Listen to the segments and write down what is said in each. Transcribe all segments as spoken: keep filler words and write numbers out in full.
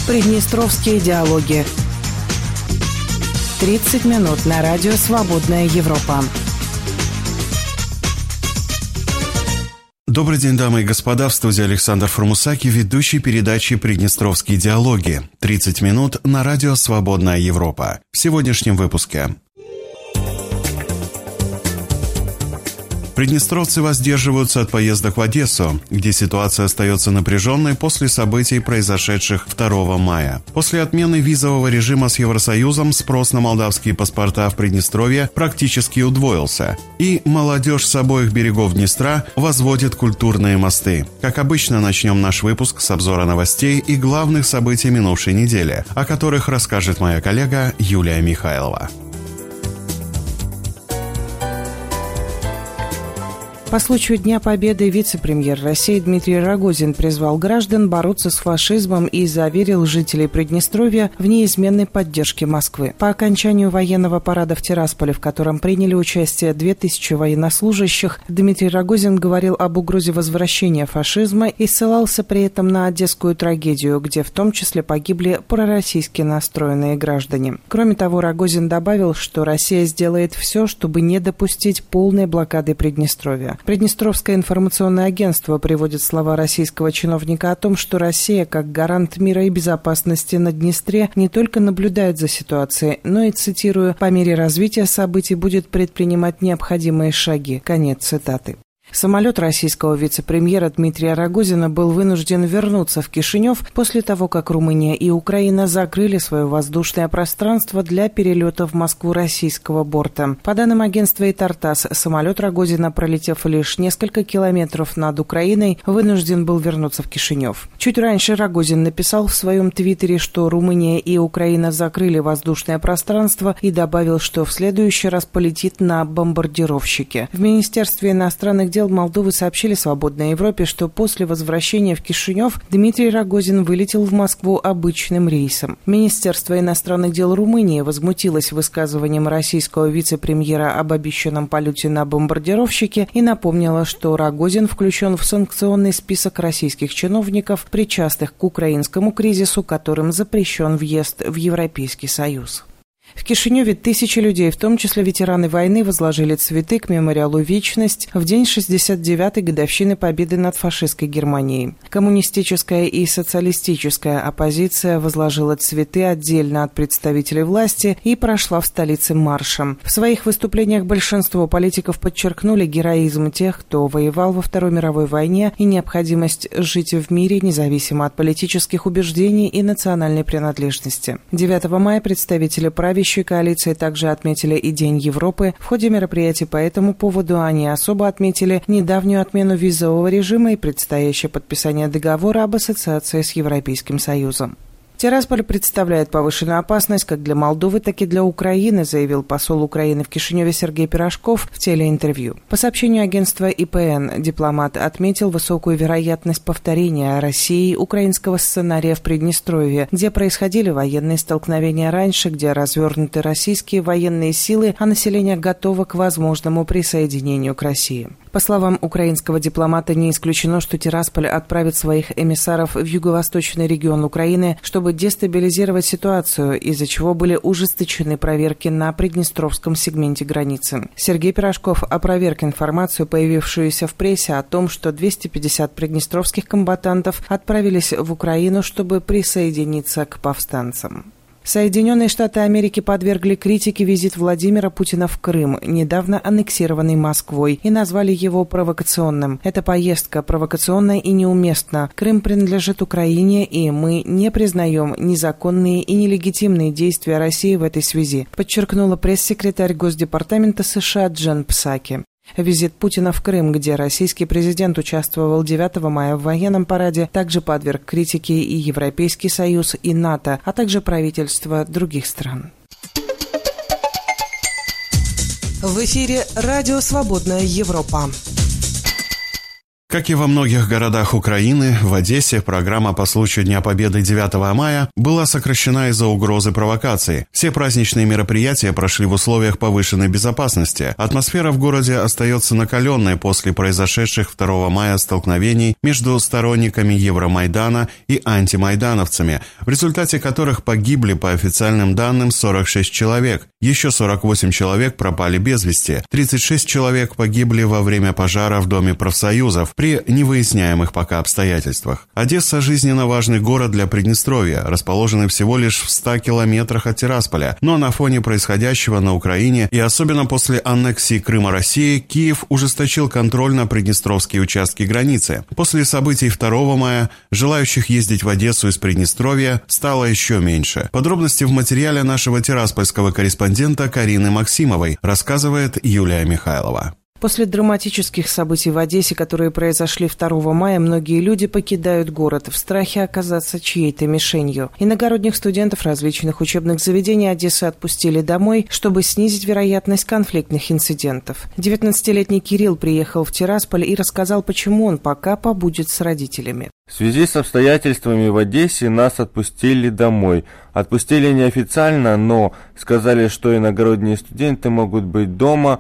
Приднестровские диалоги. тридцать минут на радио «Свободная Европа». Добрый день, дамы и господа. В студии Александр Формусаки, ведущий передачи «Приднестровские диалоги». тридцать минут на радио «Свободная Европа». В сегодняшнем выпуске. Приднестровцы воздерживаются от поездок в Одессу, где ситуация остается напряженной после событий, произошедших второго мая. После отмены визового режима с Евросоюзом спрос на молдавские паспорта в Приднестровье практически удвоился. И молодежь с обоих берегов Днестра возводит культурные мосты. Как обычно, начнем наш выпуск с обзора новостей и главных событий минувшей недели, о которых расскажет моя коллега Юлия Михайлова. По случаю Дня Победы вице-премьер России Дмитрий Рогозин призвал граждан бороться с фашизмом и заверил жителей Приднестровья в неизменной поддержке Москвы. По окончанию военного парада в Тирасполе, в котором приняли участие две тысячи военнослужащих, Дмитрий Рогозин говорил об угрозе возвращения фашизма и ссылался при этом на одесскую трагедию, где в том числе погибли пророссийски настроенные граждане. Кроме того, Рогозин добавил, что Россия сделает все, чтобы не допустить полной блокады Приднестровья. Приднестровское информационное агентство приводит слова российского чиновника о том, что Россия, как гарант мира и безопасности на Днестре, не только наблюдает за ситуацией, но и, цитирую, «по мере развития событий будет предпринимать необходимые шаги». Конец цитаты. Самолет российского вице-премьера Дмитрия Рогозина был вынужден вернуться в Кишинев после того, как Румыния и Украина закрыли свое воздушное пространство для перелета в Москву российского борта. По данным агентства ИТАР-ТАСС, самолет Рогозина, пролетев лишь несколько километров над Украиной, вынужден был вернуться в Кишинев. Чуть раньше Рогозин написал в своем твиттере, что Румыния и Украина закрыли воздушное пространство, и добавил, что в следующий раз полетит на бомбардировщике. В Министерстве иностранных дел Молдовы сообщили «Свободной Европе», что после возвращения в Кишинев Дмитрий Рогозин вылетел в Москву обычным рейсом. Министерство иностранных дел Румынии возмутилось высказыванием российского вице-премьера об обещанном полете на бомбардировщике и напомнило, что Рогозин включен в санкционный список российских чиновников, причастных к украинскому кризису, которым запрещен въезд в Европейский Союз. В Кишиневе тысячи людей, в том числе ветераны войны, возложили цветы к мемориалу «Вечность» в день шестьдесят девятой годовщины победы над фашистской Германией. Коммунистическая и социалистическая оппозиция возложила цветы отдельно от представителей власти и прошла в столице маршем. В своих выступлениях большинство политиков подчеркнули героизм тех, кто воевал во Второй мировой войне, и необходимость жить в мире независимо от политических убеждений и национальной принадлежности. девятого мая представители правительства коалиции также отметили и День Европы. В ходе мероприятий по этому поводу они особо отметили недавнюю отмену визового режима и предстоящее подписание договора об ассоциации с Европейским Союзом. Тирасполь представляет повышенную опасность как для Молдовы, так и для Украины, заявил посол Украины в Кишиневе Сергей Пирожков в телеинтервью. По сообщению агентства И Пэ Эн, дипломат отметил высокую вероятность повторения России украинского сценария в Приднестровье, где происходили военные столкновения раньше, где развернуты российские военные силы, а население готово к возможному присоединению к России. По словам украинского дипломата, не исключено, что Тирасполь отправит своих эмиссаров в юго-восточный регион Украины, чтобы дестабилизировать ситуацию, из-за чего были ужесточены проверки на приднестровском сегменте границы. Сергей Пирожков опроверг информацию, появившуюся в прессе, о том, что двести пятьдесят приднестровских комбатантов отправились в Украину, чтобы присоединиться к повстанцам. Соединенные Штаты Америки подвергли критике визит Владимира Путина в Крым, недавно аннексированный Москвой, и назвали его провокационным. Эта поездка провокационная и неуместна. Крым принадлежит Украине, и мы не признаем незаконные и нелегитимные действия России в этой связи, подчеркнула пресс-секретарь Госдепартамента США Джен Псаки. Визит Путина в Крым, где российский президент участвовал девятого мая в военном параде, также подверг критике и Европейский Союз, и НАТО, а также правительства других стран. В эфире радио «Свободная Европа». Как и во многих городах Украины, в Одессе программа по случаю Дня Победы девятого мая была сокращена из-за угрозы провокаций. Все праздничные мероприятия прошли в условиях повышенной безопасности. Атмосфера в городе остается накаленной после произошедших второго мая столкновений между сторонниками Евромайдана и антимайдановцами, в результате которых погибли, по официальным данным, сорок шесть человек. Еще сорок восемь человек пропали без вести. тридцать шесть человек погибли во время пожара в Доме профсоюзов при невыясняемых пока обстоятельствах. Одесса – жизненно важный город для Приднестровья, расположенный всего лишь в ста километрах от Тирасполя. Но на фоне происходящего на Украине и особенно после аннексии Крыма России, Киев ужесточил контроль на приднестровские участки границы. После событий второго мая желающих ездить в Одессу из Приднестровья стало еще меньше. Подробности в материале нашего тираспольского корреспондента Карины Максимовой, рассказывает Юлия Михайлова. После драматических событий в Одессе, которые произошли второго мая, многие люди покидают город в страхе оказаться чьей-то мишенью. Иногородних студентов различных учебных заведений Одессы отпустили домой, чтобы снизить вероятность конфликтных инцидентов. девятнадцатилетний Кирилл приехал в Тирасполь и рассказал, почему он пока побудет с родителями. В связи с обстоятельствами в Одессе нас отпустили домой. Отпустили неофициально, но сказали, что иногородние студенты могут быть дома,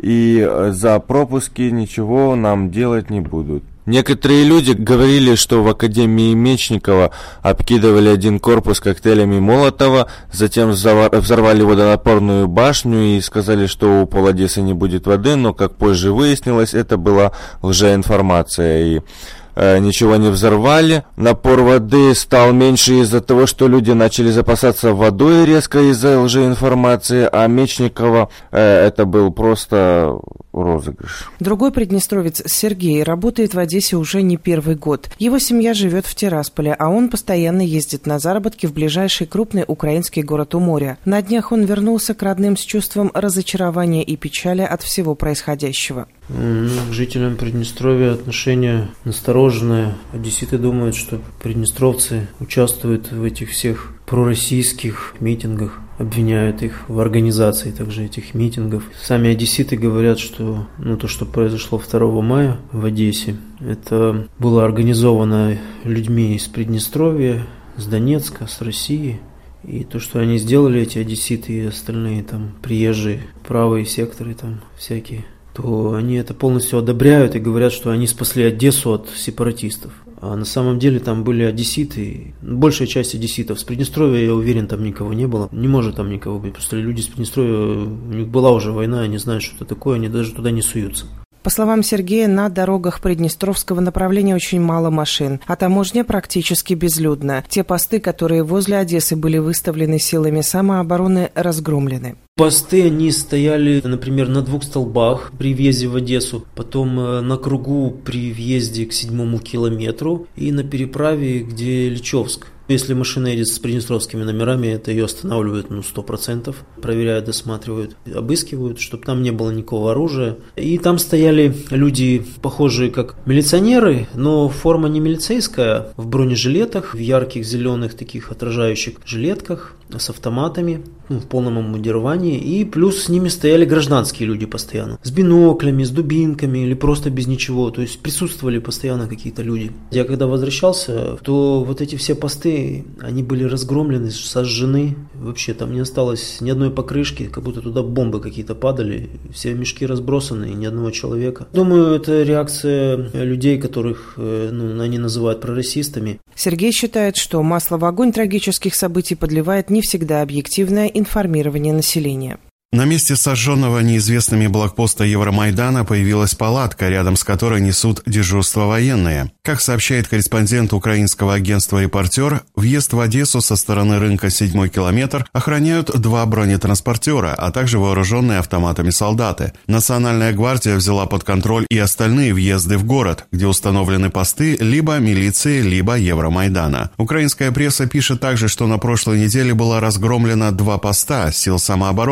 и за пропуски ничего нам делать не будут. Некоторые люди говорили, что в Академии Мечникова обкидывали один корпус коктейлями Молотова, затем взорвали водонапорную башню и сказали, что у пол Одессы не будет воды, но, как позже выяснилось, это была лжеинформация. И э, ничего не взорвали. Напор воды стал меньше из-за того, что люди начали запасаться водой резко из-за лжеинформации, а Мечникова э, это был просто розыгрыш. Другой приднестровец Сергей работает в Одессе уже не первый год. Его семья живет в Тирасполе, а он постоянно ездит на заработки в ближайший крупный украинский город у моря. На днях он вернулся к родным с чувством разочарования и печали от всего происходящего. Ну, к жителям Приднестровья отношение настороженное. Одесситы думают, что приднестровцы участвуют в этих всех пророссийских митингах, обвиняют их в организации также этих митингов. Сами одесситы говорят, что ну, то, что произошло второго мая в Одессе, это было организовано людьми из Приднестровья, с Донецка, с России. И то, что они сделали, эти одесситы и остальные там приезжие, правые секторы там всякие, то они это полностью одобряют и говорят, что они спасли Одессу от сепаратистов. А на самом деле там были одесситы, большая часть одесситов. С Приднестровья, я уверен, там никого не было. Не может там никого быть. Просто люди с Приднестровья, у них была уже война, они знают, что это такое, они даже туда не суются. По словам Сергея, на дорогах приднестровского направления очень мало машин, а таможня практически безлюдна. Те посты, которые возле Одессы были выставлены силами самообороны, разгромлены. Посты, они стояли, например, на двух столбах при въезде в Одессу, потом на кругу при въезде к седьмому километру и на переправе, где Личевск. Если машина едет с приднестровскими номерами, это ее останавливают ну, сто процентов, проверяют, досматривают, обыскивают, чтобы там не было никакого оружия. И там стояли люди, похожие как милиционеры, но форма не милицейская, в бронежилетах, в ярких зеленых таких отражающих жилетках, с автоматами, ну, в полном обмундировании. И плюс с ними стояли гражданские люди постоянно, с биноклями, с дубинками или просто без ничего. То есть присутствовали постоянно какие-то люди. Я когда возвращался, то вот эти все посты, они были разгромлены, сожжены. Вообще там не осталось ни одной покрышки, как будто туда бомбы какие-то падали. Все мешки разбросаны, ни одного человека. Думаю, это реакция людей, которых ну, они называют пророссистами. Сергей считает, что масло в огонь трагических событий подливает не всегда объективное информирование населения. На месте сожженного неизвестными блокпоста Евромайдана появилась палатка, рядом с которой несут дежурство военные. Как сообщает корреспондент украинского агентства «Репортер», въезд в Одессу со стороны рынка «Седьмой километр» охраняют два бронетранспортера, а также вооруженные автоматами солдаты. Национальная гвардия взяла под контроль и остальные въезды в город, где установлены посты либо милиции, либо Евромайдана. Украинская пресса пишет также, что на прошлой неделе было разгромлено два поста сил самообороны, которые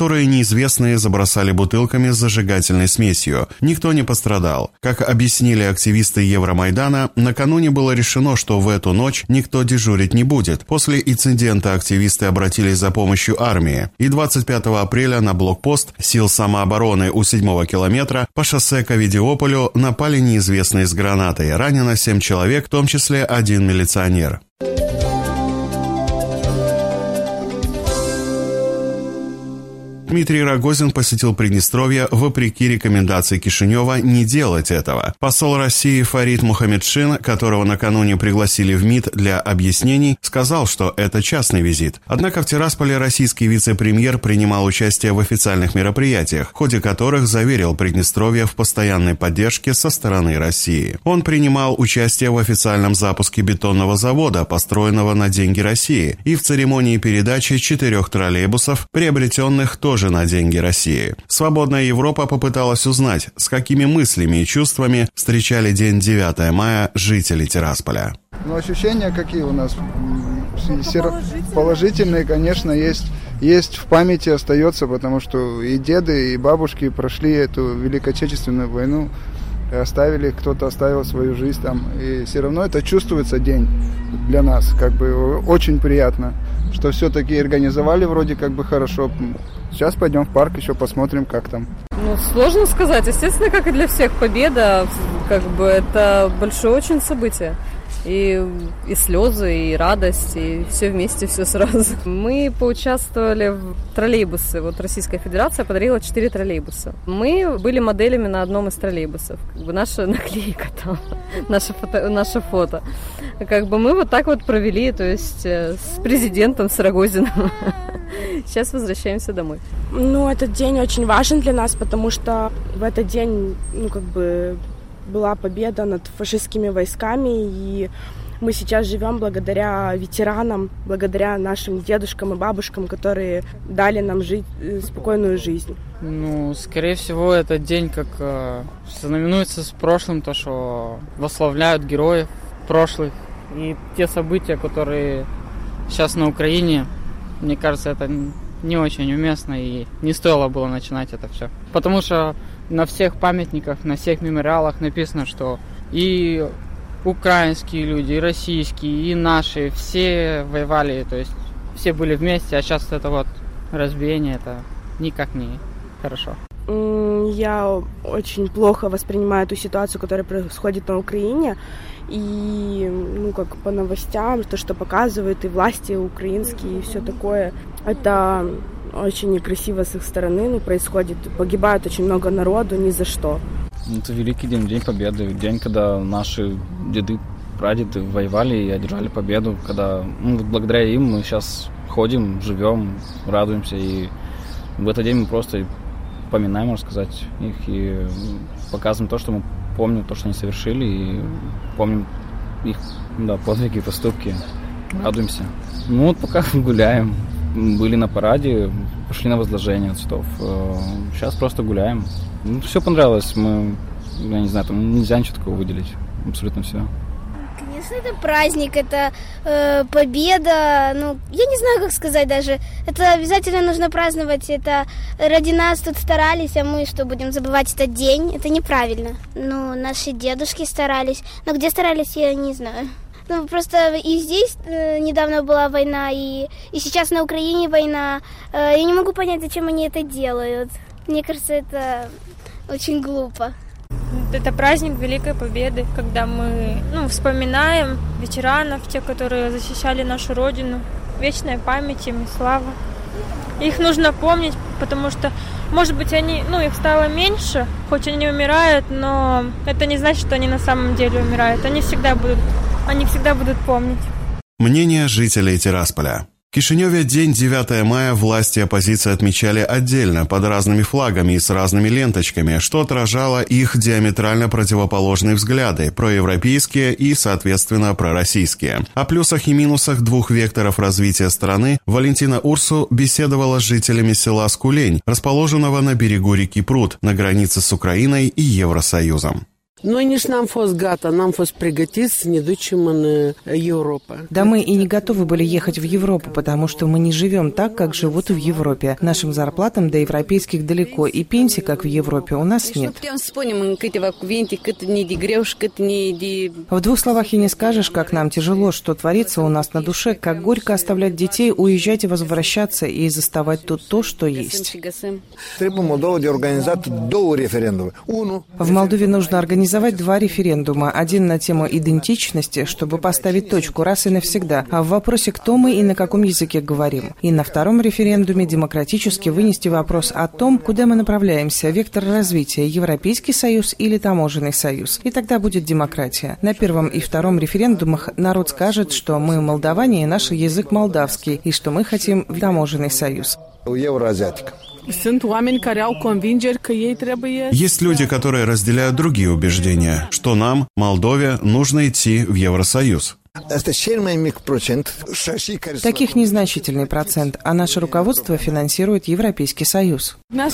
которые неизвестные забросали бутылками с зажигательной смесью. Никто не пострадал. Как объяснили активисты Евромайдана, накануне было решено, что в эту ночь никто дежурить не будет. После инцидента активисты обратились за помощью армии. И двадцать пятого апреля на блокпост сил самообороны у седьмого километра по шоссе к Овидиополю напали неизвестные с гранатой. Ранено семь человек, в том числе один милиционер. Дмитрий Рогозин посетил Приднестровье вопреки рекомендации Кишинева не делать этого. Посол России Фарид Мухаммедшин, которого накануне пригласили в МИД для объяснений, сказал, что это частный визит. Однако в Тирасполе российский вице-премьер принимал участие в официальных мероприятиях, в ходе которых заверил Приднестровье в постоянной поддержке со стороны России. Он принимал участие в официальном запуске бетонного завода, построенного на деньги России, и в церемонии передачи четырех троллейбусов, приобретенных тоже на деньги России. «Свободная Европа» попыталась узнать, с какими мыслями и чувствами встречали день девятого мая жители Тирасполя. Ну, ощущения какие у нас? Положительные, Положительные конечно, есть. Есть в памяти, остается, потому что и деды, и бабушки прошли эту Великую Отечественную войну, оставили, кто-то оставил свою жизнь там. И все равно это чувствуется день для нас, как бы очень приятно, что все-таки организовали вроде как бы хорошо. Сейчас пойдем в парк, еще посмотрим, как там. Ну, сложно сказать. Естественно, как и для всех, победа, как бы, это большое очень событие. И, и слезы, и радость, и все вместе, все сразу. Мы поучаствовали в троллейбусы. Вот Российская Федерация подарила четыре троллейбуса. Мы были моделями на одном из троллейбусов. Как бы наша наклейка там, наше фото, наше фото. Как бы мы вот так вот провели, то есть с президентом, с Рогозиным. Сейчас возвращаемся домой. Ну, этот день очень важен для нас, потому что в этот день, ну, как бы, была победа над фашистскими войсками, и мы сейчас живем благодаря ветеранам, благодаря нашим дедушкам и бабушкам, которые дали нам жить спокойную жизнь. Ну, скорее всего, этот день как э, знаменуется с прошлым, то, что восславляют героев прошлых, и те события, которые сейчас на Украине, мне кажется, это не очень уместно, и не стоило было начинать это все. Потому что на всех памятниках, на всех мемориалах написано, что и украинские люди, и российские, и наши, все воевали, то есть все были вместе, а сейчас это вот разбиение, это никак не хорошо. Я очень плохо воспринимаю ту ситуацию, которая происходит на Украине, и, ну, как по новостям, то, что показывают и власти украинские, и все такое, это очень некрасиво с их стороны, ну, происходит, погибает очень много народу ни за что. Это великий день, День Победы, день, когда наши деды, прадеды воевали и одержали победу, когда, ну, благодаря им мы сейчас ходим, живем, радуемся, и в этот день мы просто поминаем, можно сказать, их и показываем то, что мы помним, то, что они совершили, и помним их, да, подвиги, поступки, радуемся. Ну вот пока гуляем, были на параде, пошли на возложение цветов, сейчас просто гуляем. Ну, все понравилось, мы, я не знаю, там нельзя ничего такого выделить, абсолютно все. Конечно, это праздник, это э, победа, ну, я не знаю, как сказать даже, это обязательно нужно праздновать, это ради нас тут старались, а мы что, будем забывать этот день, это неправильно. Ну, наши дедушки старались, но где старались, я не знаю. Ну, просто и здесь э, недавно была война, и, и сейчас на Украине война, э, я не могу понять, зачем они это делают. Мне кажется, это очень глупо. Это праздник Великой Победы, когда мы, ну, вспоминаем ветеранов, тех, которые защищали нашу Родину. Вечная память им и слава. Их нужно помнить, потому что, может быть, они, ну, их стало меньше, хоть они умирают, но это не значит, что они на самом деле умирают. Они всегда будут, они всегда будут помнить. Мнение жителей Тирасполя. В Кишиневе день девятого мая власти и оппозиция отмечали отдельно, под разными флагами и с разными ленточками, что отражало их диаметрально противоположные взгляды, проевропейские и, соответственно, пророссийские. О плюсах и минусах двух векторов развития страны Валентина Урсу беседовала с жителями села Скулень, расположенного на берегу реки Прут, на границе с Украиной и Евросоюзом. Noi nici n-am fost gata, n-am fost pregătiți să ne ducem în Европу. Да мы и не готовы были ехать в Европу, потому что мы не живем так, как живут в Европе. Нашим зарплатам до европейских далеко, и пенсий, как в Европе, у нас нет. В двух словах и не скажешь, как нам тяжело, что творится у нас на душе, как горько оставлять детей, уезжать и возвращаться, и заставать тут то, что есть. В Молдове нужно организовать два референдума. Один на тему идентичности, чтобы поставить точку раз и навсегда, а в вопросе, кто мы и на каком языке говорим. И на втором референдуме демократически вынести вопрос о том, куда мы направляемся, вектор развития, Европейский Союз или Таможенный Союз. И тогда будет демократия. На первом и втором референдумах народ скажет, что мы молдаване и наш язык молдавский, и что мы хотим в Таможенный Союз. Есть люди, которые разделяют другие убеждения, что нам, Молдове, нужно идти в Евросоюз. Таких незначительный процент, а наше руководство финансирует Европейский Союз. Для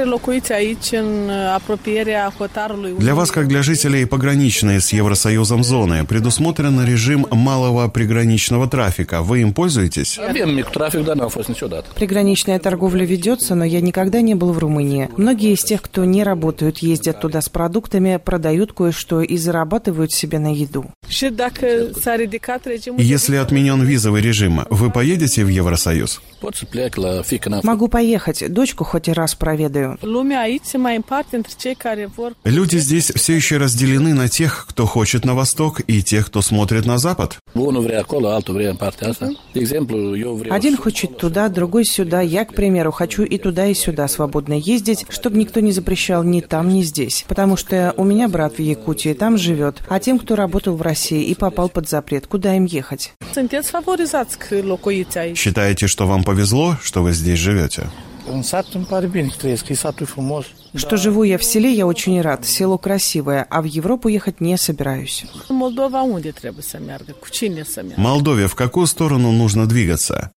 вас, как для жителей пограничной с Евросоюзом зоны, предусмотрен режим малого приграничного трафика. Вы им пользуетесь? Приграничная торговля ведется, но я никогда не был в Румынии. Многие из тех, кто не работают, ездят туда с продуктами, продают кое-что и зарабатывают себе на еду. Если отменен визовый режим, вы поедете в Евросоюз? Могу поехать, дочку хоть и раз проведаю. Люди здесь все еще разделены на тех, кто хочет на восток, и тех, кто смотрит на запад. Один хочет туда, другой сюда. Я, к примеру, хочу и туда, и сюда свободно ездить, чтобы никто не запрещал ни там, ни здесь. Потому что у меня брат в Якутии, там живет, а тем, кто работал в России и попал под запрет, куда им ехать? Считаете, что вам повезло, что вы здесь живете? Что живу я в селе, я очень рад. Село красивое, а в Европу ехать не собираюсь. Молдове в какую сторону нужно двигаться?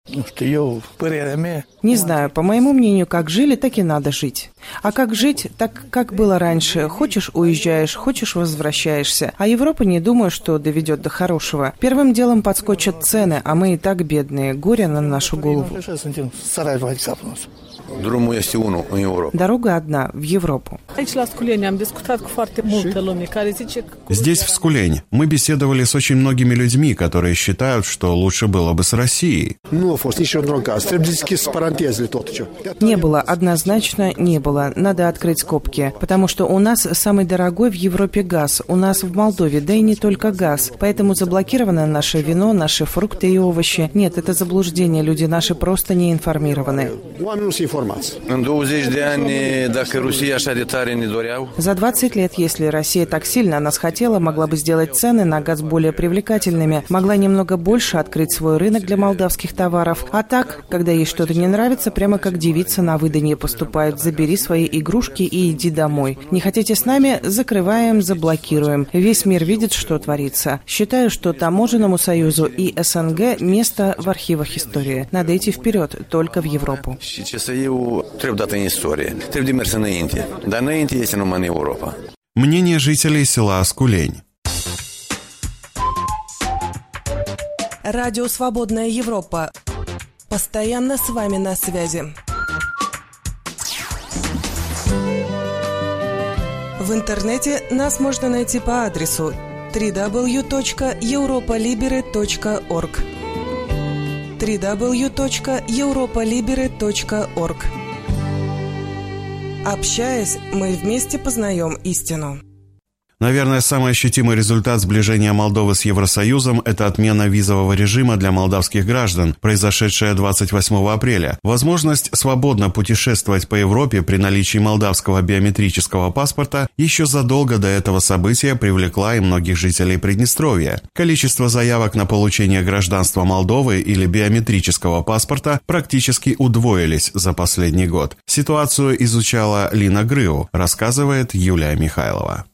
Не знаю, по моему мнению, как жили, так и надо жить. А как жить, так как было раньше. Хочешь — уезжаешь, хочешь — возвращаешься. А Европа, не думаю, что доведет до хорошего. Первым делом подскочат цены, а мы и так бедные. Горе на нашу голову. Дорога одна, в Европу. Здесь, в Скулень, мы беседовали с очень многими людьми, которые считают, что лучше было бы с Россией. Не было, однозначно не было. Надо открыть скобки. Потому что у нас самый дорогой в Европе газ. У нас в Молдове, да и не только газ. Поэтому заблокировано наше вино, наши фрукты и овощи. Нет, это заблуждение. Люди наши просто не информированы. За двадцать лет, если Россия так сильно нас хотела, могла бы сделать цены на газ более привлекательными, могла немного больше открыть свой рынок для молдавских товаров. А так, когда ей что-то не нравится, прямо как девица на выданье поступает: забери свои игрушки и иди домой. Не хотите с нами? Закрываем, заблокируем. Весь мир видит, что творится. Считаю, что Таможенному союзу и СНГ место в архивах истории. Надо идти вперед, только в Европу. Мнение жителей села Скулень. Радио «Свободная Европа». Постоянно с вами на связи. В интернете нас можно найти по адресу дабл ю дабл ю дабл ю точка европалиберы точка орг. дабл ю дабл ю дабл ю точка европалиберы точка орг. Общаясь, мы вместе познаем истину. Наверное, самый ощутимый результат сближения Молдовы с Евросоюзом – это отмена визового режима для молдавских граждан, произошедшая двадцать восьмого апреля. Возможность свободно путешествовать по Европе при наличии молдавского биометрического паспорта еще задолго до этого события привлекла и многих жителей Приднестровья. Количество заявок на получение гражданства Молдовы или биометрического паспорта практически удвоились за последний год. Ситуацию изучала Лина Грыу, рассказывает Юлия Михайлова.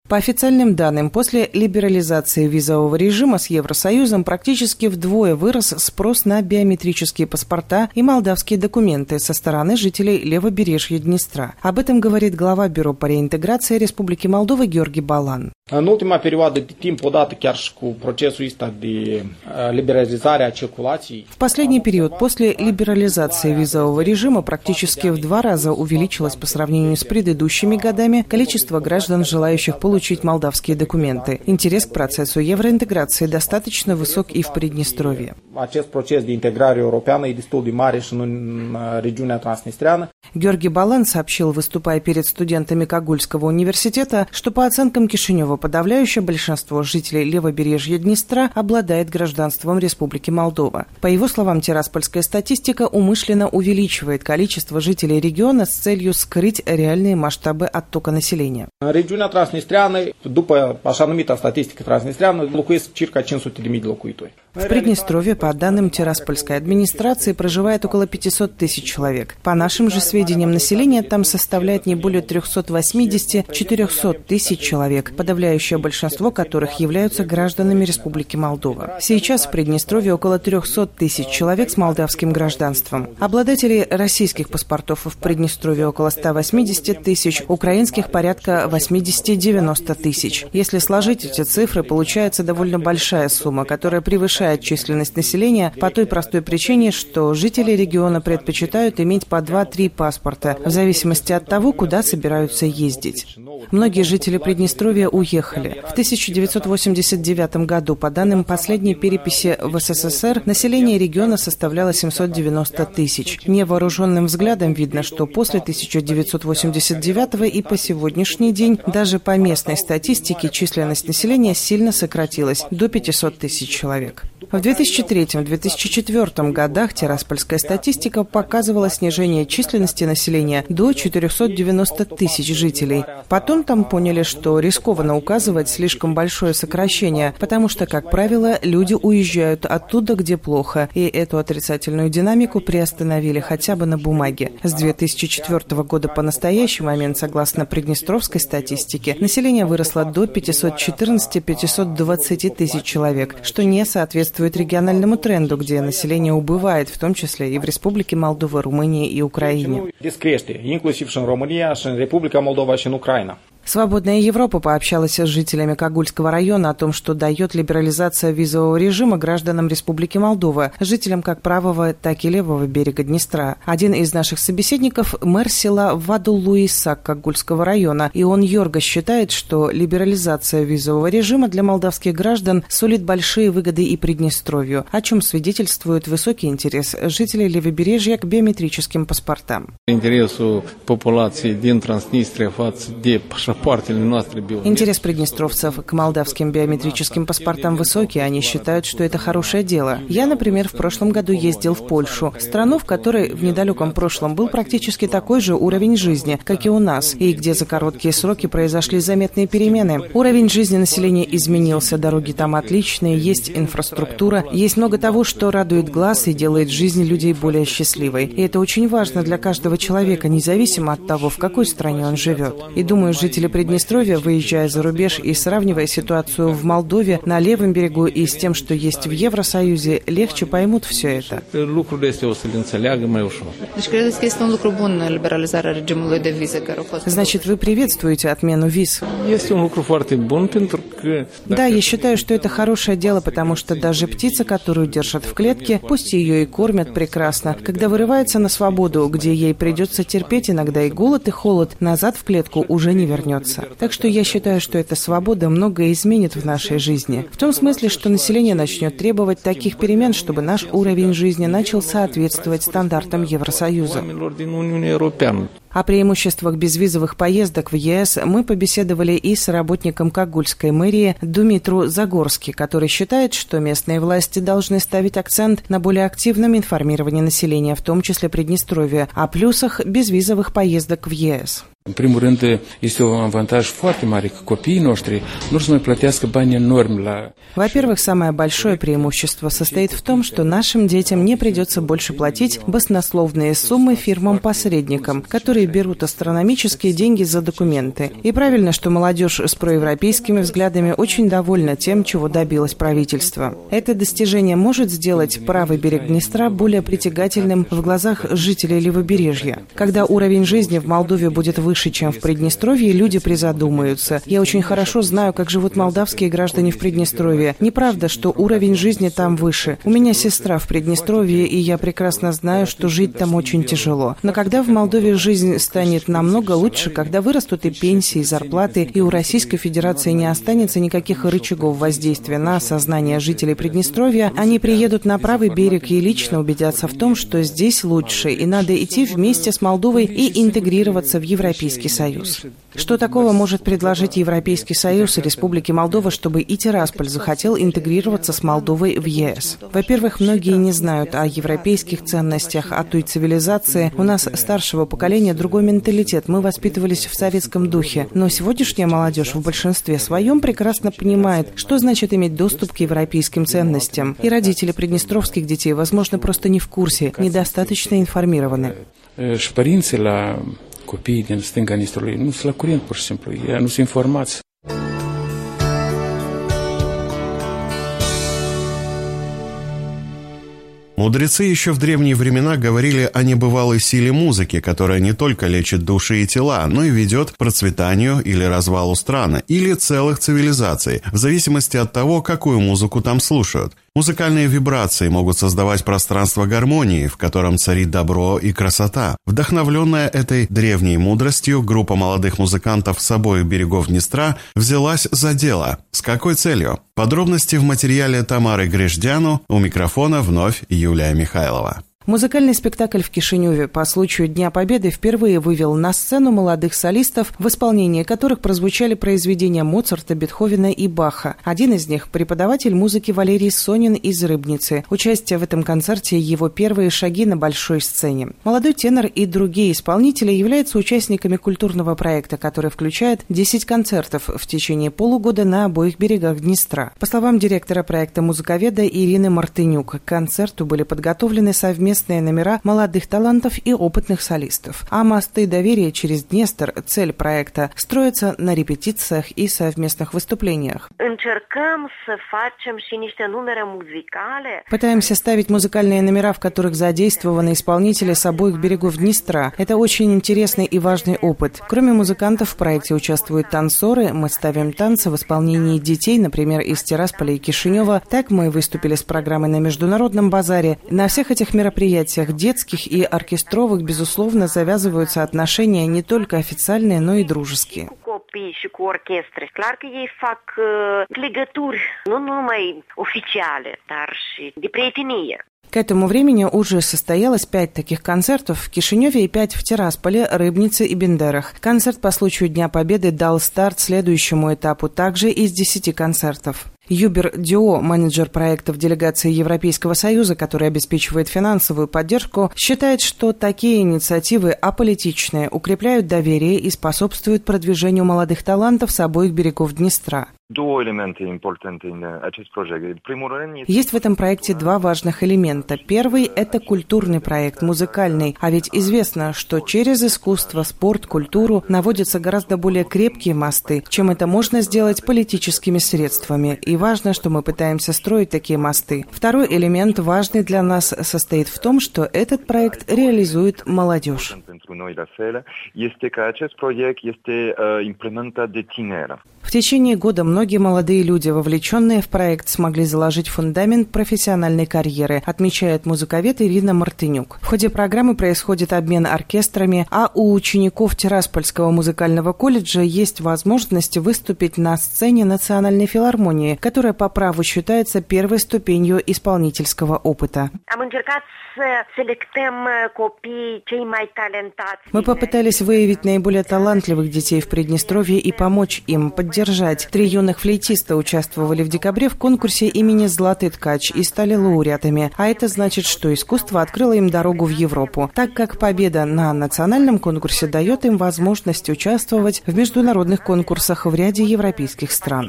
По официальным данным, после либерализации визового режима с Евросоюзом практически вдвое вырос спрос на биометрические паспорта и молдавские документы со стороны жителей левобережья Днестра. Об этом говорит глава Бюро по реинтеграции Республики Молдова Георгий Балан. În ultima perioadă de timp, odată chiar și cu procesul ăsta de liberalizare a circulației. В последний период после либерализации визового режима практически в два раза увеличилось по сравнению с предыдущими годами количество граждан, желающих получить молдавские документы. Интерес к процессу евроинтеграции достаточно высок и в Приднестровье. Acest proces de integrare europeană e destul de mare și în regiunea transnistreană. Георгий Балан сообщил, выступая перед студентами Когульского университета, что по оценкам Кишинева подавляющее большинство жителей левобережья Днестра обладает гражданством Республики Молдова. По его словам, тираспольская статистика умышленно увеличивает количество жителей региона с целью скрыть реальные масштабы оттока населения. În regiunea transnistreană, după așa numită statistică transnistreană, locuiesc circa cinci sute de mii de locuitori. В Приднестровье, по данным Тираспольской администрации, проживает около пятьсот тысяч человек. По нашим же сведениям, население там составляет не более триста восемьдесят - четыреста тысяч человек, подавляющее большинство которых являются гражданами Республики Молдова. Сейчас в Приднестровье около триста тысяч человек с молдавским гражданством. Обладателей российских паспортов в Приднестровье около ста восьмидесяти тысяч, украинских порядка восемьдесят - девяносто тысяч. Если сложить эти цифры, получается довольно большая сумма, которая превышает численность населения по той простой причине, что жители региона предпочитают иметь по два-три паспорта, в зависимости от того, куда собираются ездить. Многие жители Приднестровья уехали. В тысяча девятьсот восемьдесят девятом году, по данным последней переписи в СССР, население региона составляло семьсот девяносто тысяч. Невооруженным взглядом видно, что после тысяча девятьсот восемьдесят девятого и по сегодняшний день даже по местной статистике численность населения сильно сократилась до пятисот тысяч человек. В две тысячи третьем — две тысячи четвёртом годах тираспольская статистика показывала снижение численности населения до четырехсот девяноста тысяч жителей. Потом там поняли, что рискованно указывать слишком большое сокращение, потому что, как правило, люди уезжают оттуда, где плохо, и эту отрицательную динамику приостановили хотя бы на бумаге. С две тысячи четвёртого года по настоящий момент, согласно приднестровской статистике, население выросло до пятисот четырнадцати — пятисот двадцати тысяч человек, что не соответствует региональному тренду, где население убывает, в том числе и в Республике Молдова, Румынии и Украине. Свободная Европа пообщалась с жителями Когульского района о том, что дает либерализация визового режима гражданам Республики Молдова, жителям как правого, так и левого берега Днестра. Один из наших собеседников – мэр села Вадул-Луисак Когульского района, и он ярко считает, что либерализация визового режима для молдавских граждан сулит большие выгоды и Приднестровью, о чем свидетельствует высокий интерес жителей левобережья к биометрическим паспортам. Интересу популяции din Transnistria față de Интерес приднестровцев к молдавским биометрическим паспортам высокий, они считают, что это хорошее дело. Я, например, в прошлом году ездил в Польшу, страну, в которой в недалеком прошлом был практически такой же уровень жизни, как и у нас, и где за короткие сроки произошли заметные перемены. Уровень жизни населения изменился, дороги там отличные, есть инфраструктура, есть много того, что радует глаз и делает жизнь людей более счастливой. И это очень важно для каждого человека, независимо от того, в какой стране он живет. И думаю, жители Приднестровья, выезжая за рубеж и сравнивая ситуацию в Молдове на левом берегу и с тем, что есть в Евросоюзе, легче поймут все это. Значит, вы приветствуете отмену виз? Да, я считаю, что это хорошее дело, потому что даже птица, которую держат в клетке, пусть ее и кормят прекрасно, когда вырывается на свободу, где ей придется терпеть иногда и голод, и холод, назад в клетку уже не вернется. Так что я считаю, что эта свобода многое изменит в нашей жизни. В том смысле, что население начнет требовать таких перемен, чтобы наш уровень жизни начал соответствовать стандартам Евросоюза. О преимуществах безвизовых поездок в ЕС мы побеседовали и с работником Когульской мэрии Думитру Загорски, который считает, что местные власти должны ставить акцент на более активном информировании населения, в том числе Приднестровья, о плюсах безвизовых поездок в ЕС. În primul rând, este un avantaj foarte mare că copiii noștri nu să mai plătească bani enormi la... Во-первых, самое большое преимущество состоит в том, что нашим детям не придется больше платить баснословные суммы фирмам-посредникам, которые берут астрономические деньги за документы. И правильно, что молодежь с проевропейскими взглядами очень довольна тем, чего добилось правительство. Это достижение может сделать правый берег Днестра более притягательным в глазах жителей Левобережья. Когда уровень жизни в Молдове будет выше, чем в Приднестровье, люди призадумаются. Я очень хорошо знаю, как живут молдавские граждане в Приднестровье. Неправда, что уровень жизни там выше. У меня сестра в Приднестровье, и я прекрасно знаю, что жить там очень тяжело. Но когда в Молдове жизнь станет намного лучше, когда вырастут и пенсии, и зарплаты, и у Российской Федерации не останется никаких рычагов воздействия на сознание жителей Приднестровья, они приедут на правый берег и лично убедятся в том, что здесь лучше, и надо идти вместе с Молдовой и интегрироваться в Европейский Союз. Что такого может предложить Европейский Союз и Республики Молдова, чтобы и Тирасполь захотел интегрироваться с Молдовой в ЕС? Во-первых, многие не знают о европейских ценностях, о той цивилизации. У нас старшего поколения другой менталитет, мы воспитывались в советском духе. Но сегодняшняя молодежь в большинстве своем прекрасно понимает, что значит иметь доступ к европейским ценностям. И родители приднестровских детей, возможно, просто не в курсе, недостаточно информированы. Copiii din stânga Nistrului nu sunt la curent, pur și simplu, ei nu sunt informați. Мудрецы еще в древние времена говорили о небывалой силе музыки, которая не только лечит души и тела, но и ведет к процветанию или развалу страны, или целых цивилизаций, в зависимости от того, какую музыку там слушают. Музыкальные вибрации могут создавать пространство гармонии, в котором царит добро и красота. Вдохновленная этой древней мудростью, группа молодых музыкантов с обоих берегов Днестра взялась за дело. С какой целью? Подробности в материале Тамары Греждяну, у микрофона вновь Юлия Михайлова. Музыкальный спектакль в Кишиневе по случаю Дня Победы впервые вывел на сцену молодых солистов, в исполнении которых прозвучали произведения Моцарта, Бетховена и Баха. Один из них – преподаватель музыки Валерий Сонин из Рыбницы. Участие в этом концерте – его первые шаги на большой сцене. Молодой тенор и другие исполнители являются участниками культурного проекта, который включает десять концертов в течение полугода на обоих берегах Днестра. По словам директора проекта музыковеда Ирины Мартынюк, к концерту были подготовлены совместные номера молодых талантов и опытных солистов. А мосты доверия через Днестр – цель проекта – строятся на репетициях и совместных выступлениях. Пытаемся ставить музыкальные номера, в которых задействованы исполнители с обоих берегов Днестра. Это очень интересный и важный опыт. Кроме музыкантов, в проекте участвуют танцоры. Мы ставим танцы в исполнении детей, например, из Тирасполя и Кишинева. Так мы выступили с программой на Международном базаре. На всех этих мероприятиях мероприятиях детских и оркестровых, безусловно, завязываются отношения не только официальные, но и дружеские. Și cu orchestre. Clar că ei fac uh, legături, nu numai oficiale, dar și de prietenie. К этому времени уже состоялось пять таких концертов в Кишиневе и пять в Тирасполе, Рыбнице и Бендерах. Концерт по случаю Дня Победы дал старт следующему этапу, также из десяти концертов. Юбер Дио, менеджер проектов делегации Европейского Союза, который обеспечивает финансовую поддержку, считает, что такие инициативы аполитичные, укрепляют доверие и способствуют продвижению молодых талантов с обоих берегов Днестра. Есть в этом проекте два важных элемента. Первый – это культурный проект, музыкальный. А ведь известно, что через искусство, спорт, культуру наводятся гораздо более крепкие мосты, чем это можно сделать политическими средствами. И важно, что мы пытаемся строить такие мосты. Второй элемент, важный для нас, состоит в том, что этот проект реализует молодежь. В течение года многие молодые люди, вовлеченные в проект, смогли заложить фундамент профессиональной карьеры, отмечает музыковед Ирина Мартынюк. В ходе программы происходит обмен оркестрами, а у учеников Тираспольского музыкального колледжа есть возможность выступить на сцене Национальной филармонии, которая по праву считается первой ступенью исполнительского опыта. Мы попытались выявить наиболее талантливых детей в Приднестровье и помочь им, поддержать. Три юных флейтиста участвовали в декабре в конкурсе имени «Златый ткач» и стали лауреатами. А это значит, что искусство открыло им дорогу в Европу, так как победа на национальном конкурсе дает им возможность участвовать в международных конкурсах в ряде европейских стран.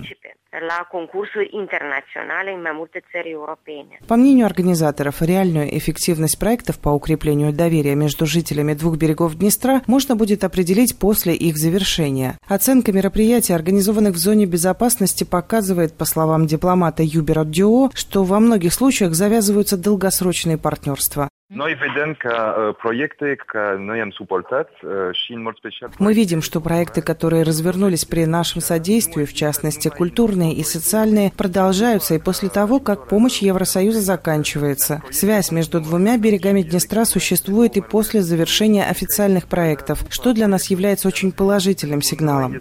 По мнению организаторов, реальную эффективность проектов по укреплению доверия между жителями двух берегов Днестра можно будет определить после их завершения. Оценка мероприятий, организованных в зоне безопасности, показывает, по словам дипломата Юбера Дюо, что во многих случаях завязываются долгосрочные партнерства. Мы видим, что проекты, которые развернулись при нашем содействии, в частности культурные и социальные, продолжаются и после того, как помощь Евросоюза заканчивается. Связь между двумя берегами Днестра существует и после завершения официальных проектов, что для нас является очень положительным сигналом.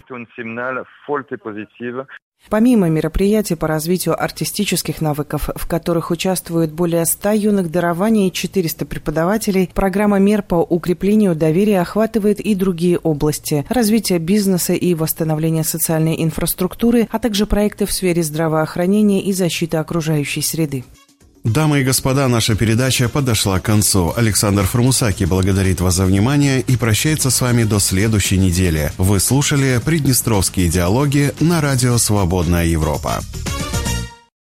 Помимо мероприятий по развитию артистических навыков, в которых участвуют более ста юных дарований и четыреста преподавателей, программа мер по укреплению доверия охватывает и другие области – развитие бизнеса и восстановление социальной инфраструктуры, а также проекты в сфере здравоохранения и защиты окружающей среды. Дамы и господа, наша передача подошла к концу. Александр Формусаки благодарит вас за внимание и прощается с вами до следующей недели. Вы слушали «Приднестровские диалоги» на радио «Свободная Европа».